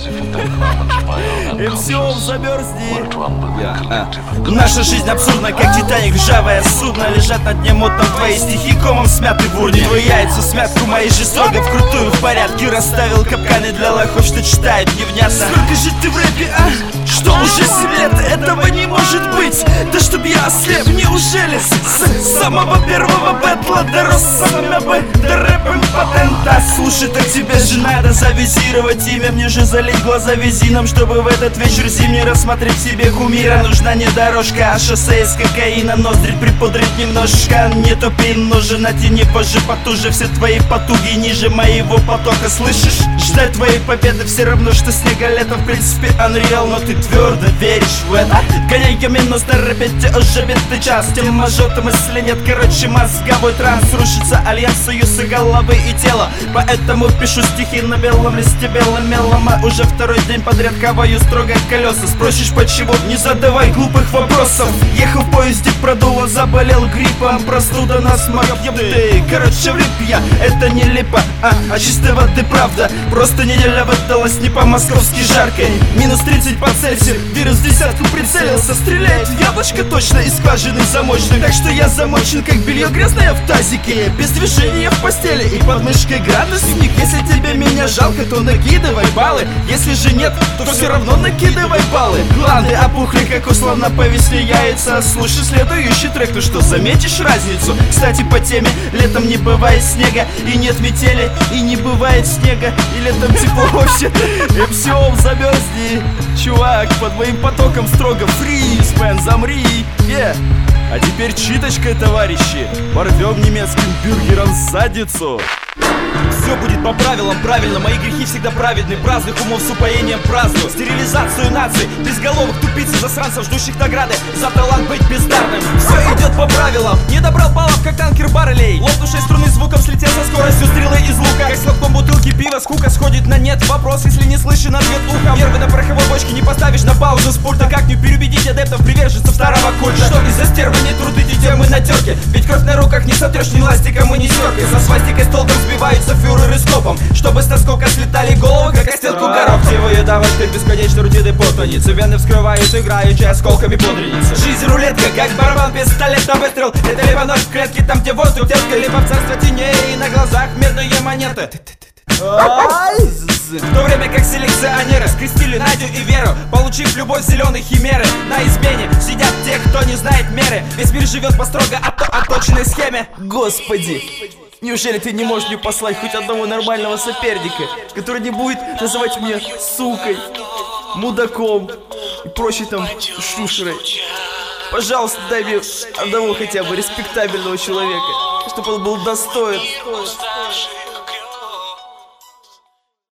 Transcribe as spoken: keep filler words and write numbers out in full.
эм си Ом замерзни. Наша жизнь абсурдна, как Титаник, ржавое судно. Лежат на дне мод, там твои стихи комом смяты в урне. Твои яйца смятку мои же строго вкрутую в порядке. Расставил капканы для лохов, что читают невнятно. Сколько же ты в рэпе, а? Что уже семь лет? Этого не может быть. Да чтоб я ослеп, неужели с самого первого бэтла дорос самыми бы до рэп импотента? Слушай, так тебе же надо завизировать имя. Мне же залить глаза визином, чтобы в этот вечер зимний рассмотреть себе кумира. Нужна не дорожка, а шоссе из кокаина. Ноздри припудрить немножко, не тупи, нужен натяни позже потуже. Все твои потуги ниже моего потока, слышишь? Ждать твоей победы все равно, что снега лето. В принципе, unreal, но ты твердо веришь в это. Конейка минус на репете уже битый час. Тем мажотом мысли нет, короче, мозговой транс. Рушится альянс союза головы и тела. Поэтому пишу стихи на белом листе белым мелом. А уже второй день подряд коваю строго колеса. Спросишь почему? Не задавай глупых вопросов. Ехал в поезде, продуло, заболел гриппом. Простуда насморк, ебты. Короче, в рип я, это не липа, а, а чистой воды правда. Просто неделя выдалась не по-московски жаркой. Минус тридцать по Цельсию, вирус в десятку прицелился. Стреляет в яблочко точно из скважины замочной. Так что я замочен, как белье грязное в тазике. Без движения в постели и под мышкой градусник. Если тебе меня жалко, то накидывай баллы. Если же нет, то все равно накидывай баллы. Гланды опухли, как условно по весне яйца. Слушай следующий трек, ну что, заметишь разницу? Кстати, по теме, летом не бывает снега и нет метели, и не бывает снега, и летом тепло вообще. эм си Ом замерзни, чувак, под моим потоком строго фриз, мэн, замри, yeah. А теперь читочкой, товарищи, порвем немецким бюргером задницу. Все будет по правилам, правильно, мои грехи всегда праведны. Праздных умов с упоением праздную стерилизацию наций, безголовых тупиц и засранцев, ждущих награды за талант быть бездарным. Все идет по правилам, не добрал баллов, как танкер Баррелей. Лопнувшей струны звуком слетел со скоростью стрелы из лука. Как с хлопком бутылки пива, скука сходит на нет. Вопрос, если не слышен ответ ухом. Нервы на пороховой бочке не поставишь на паузу с пульта. Как не переубедить адептов, приверженцев старого культа? Что из-за стервы не труды детей мы на терке? Ведь кровь на руках не сотрешь ни ластиком и ни стеркой. За свастикой с толком сбиваются фюреры с топом, чтобы с наскока слетали головы, как о стенку горох. Тевые давать, как бесконечно рутины путаницы. Вены вскрывают, играючи осколками пудреницы. Жизнь рулетка, как барабан, пистолет на выстрел. Это либо ночь в клетке, там где воздух терпка, либо в царство теней и на глазах медные монеты. В то время как селекционеры скрестили Надю и Веру, получив любовь зеленой химеры. На измене сидят те, кто не знает меры. Весь мир живет по строго отточенной схеме. Господи, неужели ты не можешь мне послать хоть одного нормального соперника, который не будет называть меня сукой, мудаком и прочей там шушерой? Пожалуйста, дай мне одного хотя бы респектабельного человека, чтобы он был достоин